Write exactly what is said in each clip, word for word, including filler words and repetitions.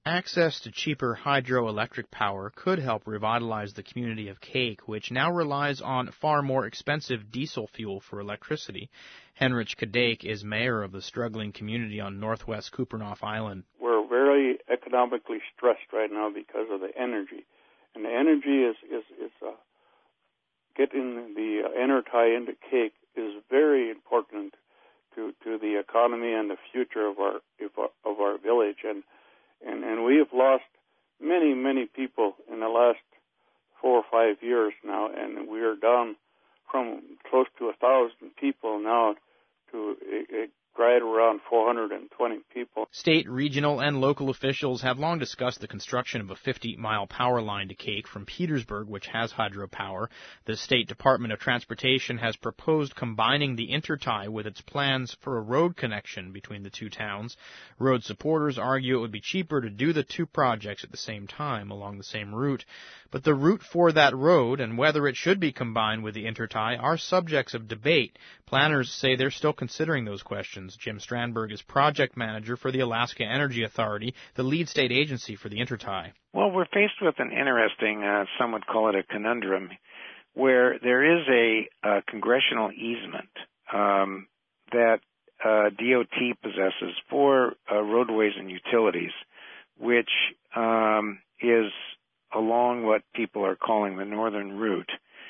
Access to cheaper hydroelectric power could help revitalize the community of Cake, which now relies on far more expensive diesel fuel for electricity. Henrich Kadek is mayor of the struggling community on northwest Kupreanof Island. We're very economically stressed right now because of the energy. And the energy is, is, is uh, getting the uh, Enertai into Cake is very important to, to the economy and the future of our, of our village. And And, and we have lost many, many people in the last four or five years now, and we are down from close to a thousand people now to a, a right around four hundred twenty people. State, regional, and local officials have long discussed the construction of a fifty-mile power line to Cake from Petersburg, which has hydropower. The State Department of Transportation has proposed combining the intertie with its plans for a road connection between the two towns. Road supporters argue it would be cheaper to do the two projects at the same time along the same route. But the route for that road and whether it should be combined with the intertie are subjects of debate. Planners say they're still considering those questions. Jim Strandberg is project manager for the Alaska Energy Authority, the lead state agency for the intertie. Well, we're faced with an interesting, uh, some would call it a conundrum, where there is a, a congressional easement um, that uh, D O T possesses for uh, roadways and utilities, which um, is along what people are calling the northern route.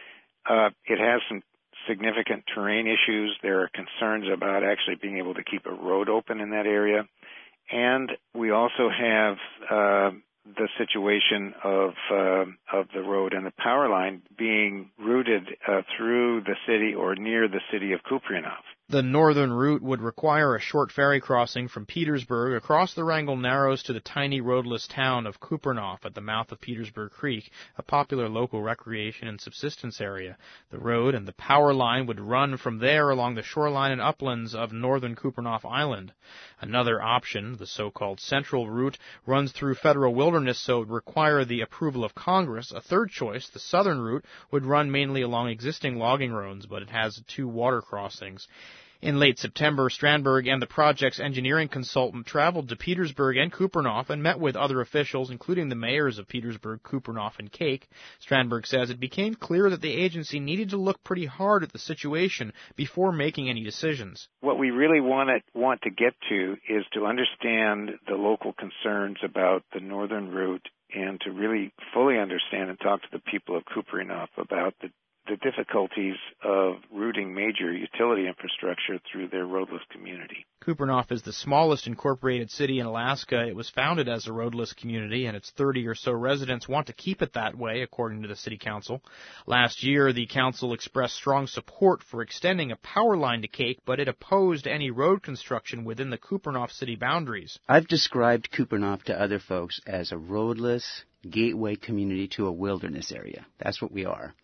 Uh, it has some significant terrain issues. There are concerns about actually being able to keep a road open in that area. And we also have uh, the situation of uh, of the road and the power line being routed uh, through the city or near the city of Kupreanof. The northern route would require a short ferry crossing from Petersburg across the Wrangell Narrows to the tiny roadless town of Kupreanof at the mouth of Petersburg Creek, a popular local recreation and subsistence area. The road and the power line would run from there along the shoreline and uplands of northern Kupreanof Island. Another option, the so-called central route, runs through federal wilderness, so it would require the approval of Congress. A third choice, the southern route, would run mainly along existing logging roads, but it has two water crossings. In late September, Strandberg and the project's engineering consultant traveled to Petersburg and Kupreanof and met with other officials, including the mayors of Petersburg, Kupreanof, and Cake. Strandberg says it became clear that the agency needed to look pretty hard at the situation before making any decisions. What we really want to, want to get to is to understand the local concerns about the northern route and to really fully understand and talk to the people of Kupreanof about the the difficulties of routing major utility infrastructure through their roadless community. Kupreanof is the smallest incorporated city in Alaska. It was founded as a roadless community, and its thirty or so residents want to keep it that way, according to the city council. Last year, the council expressed strong support for extending a power line to Cake, but it opposed any road construction within the Kupreanof city boundaries. I've described Kupreanof to other folks as a roadless gateway community to a wilderness area. That's what we are.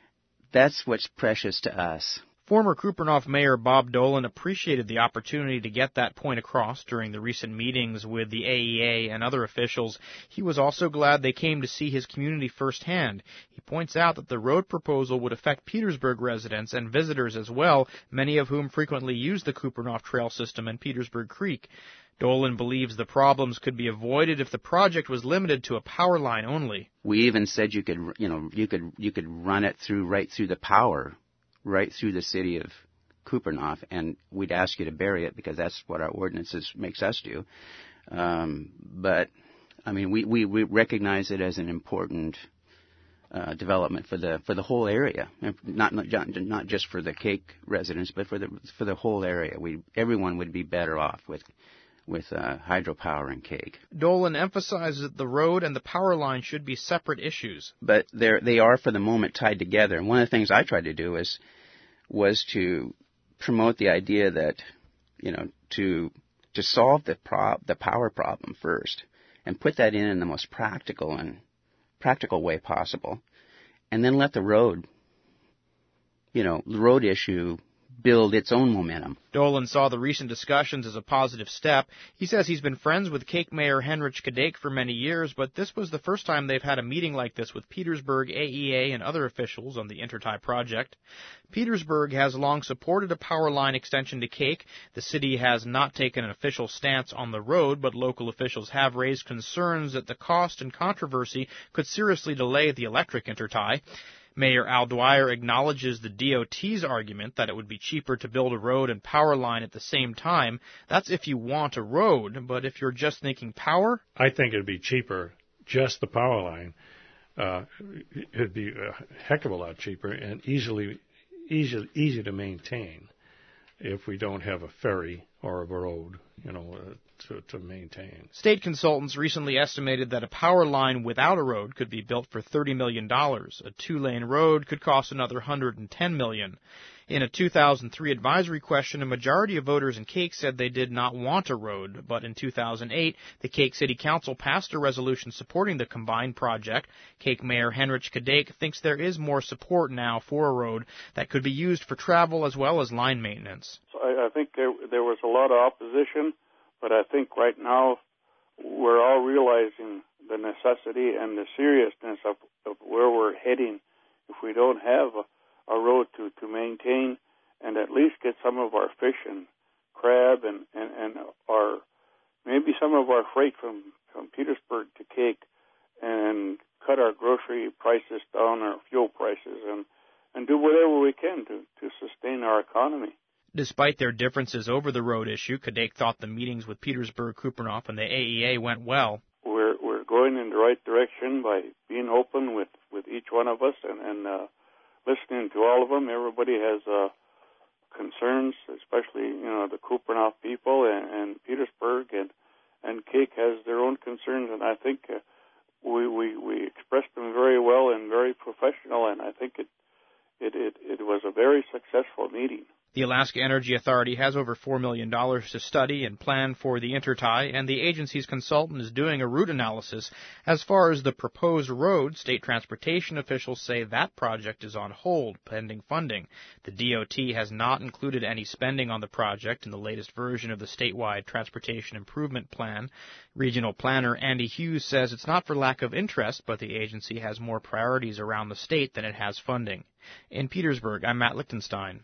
That's what's precious to us. Former Kupreanof Mayor Bob Dolan appreciated the opportunity to get that point across during the recent meetings with the A E A and other officials. He was also glad they came to see his community firsthand. He points out that the road proposal would affect Petersburg residents and visitors as well, many of whom frequently use the Kupreanof Trail system and Petersburg Creek. Dolan believes the problems could be avoided if the project was limited to a power line only. We even said you could, you know, you could you could run it through right through the power, right through the city of Kupreanof, and we'd ask you to bury it because that's what our ordinances makes us do. Um, but I mean, we, we, we recognize it as an important uh, development for the for the whole area, not not not just for the Cake residents, but for the for the whole area. We everyone would be better off with. with uh, hydropower and Cake. Dolan emphasizes that the road and the power line should be separate issues. But they're, they are, for the moment, tied together. And one of the things I tried to do is, was to promote the idea that, you know, to to solve the pro- the power problem first and put that in in the most practical and practical way possible, and then let the road, you know, the road issue build its own momentum. Dolan saw the recent discussions as a positive step. He says he's been friends with Kake Mayor Henrich Kadek for many years, but this was the first time they've had a meeting like this with Petersburg, A E A, and other officials on the Intertie project. Petersburg has long supported a power line extension to Kake. The city has not taken an official stance on the road, but local officials have raised concerns that the cost and controversy could seriously delay the electric Intertie. Mayor Al Dwyer acknowledges the D O T's argument that it would be cheaper to build a road and power line at the same time. That's if you want a road, but if you're just thinking power? I think it'd be cheaper, just the power line. Uh, it'd be a heck of a lot cheaper and easily, easy, easy to maintain if we don't have a ferry or a road, you know, uh, to, to maintain. State consultants recently estimated that a power line without a road could be built for thirty million dollars. A two-lane road could cost another one hundred ten million dollars. In a two thousand three advisory question, a majority of voters in Kake said they did not want a road, but in two thousand eight, the Kake City Council passed a resolution supporting the combined project. Kake Mayor Henrich Kadek thinks there is more support now for a road that could be used for travel as well as line maintenance. So I, I think there, there was a lot of opposition, but I think right now we're all realizing the necessity and the seriousness of, of where we're heading if we don't have a a road to, to maintain and at least get some of our fish and crab and, and, and our maybe some of our freight from, from Petersburg to Kake and cut our grocery prices down, our fuel prices, and, and do whatever we can to, to sustain our economy. Despite their differences over the road issue, Kadek thought the meetings with Petersburg, Kupernoff, and the A E A went well. We're we're going in the right direction by being open with, with each one of us and, and uh, listening to all of them. Everybody has uh, concerns, especially, you know, the Kupernoff people and, and Petersburg, and, and Kake has their own concerns, and I think uh, we, we, we expressed them very well and very professional, and I think it, it, it, it was a very successful meeting. The Alaska Energy Authority has over four million dollars to study and plan for the Intertie, and the agency's consultant is doing a route analysis. As far as the proposed road, state transportation officials say that project is on hold, pending funding. The D O T has not included any spending on the project in the latest version of the statewide Transportation Improvement Plan. Regional planner Andy Hughes says it's not for lack of interest, but the agency has more priorities around the state than it has funding. In Petersburg, I'm Matt Lichtenstein.